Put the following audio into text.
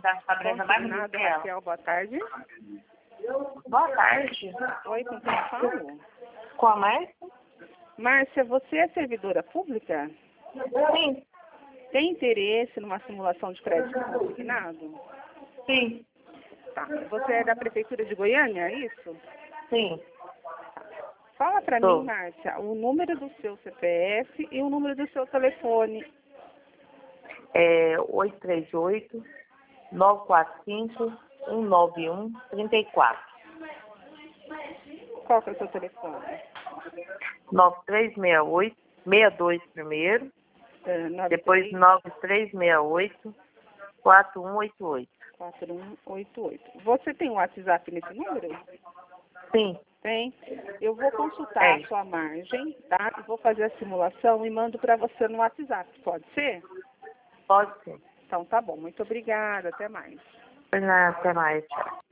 tá Sabrina mais bonita Consignado, que ela. Raquel, boa tarde. Boa tarde. Oi, com quem eu falo? Com a Márcia? Márcia, você é servidora pública? Sim. Tem interesse numa simulação de crédito consignado? Sim. Tá. Você é da Prefeitura de Goiânia, é isso? Sim. Fala para Tô. mim, Márcia, o número do seu CPF e o número do seu telefone. É 838-945-191-34. Qual que é o seu telefone? 9368-62 primeiro, depois 9368-4188. 4188. Você tem um WhatsApp nesse número? Sim. Tem. Eu vou consultar a sua margem, tá? E vou fazer a simulação e mando para você no WhatsApp. Pode ser? Pode ser. Então tá bom. Muito obrigada. Até mais. Até mais. Tchau.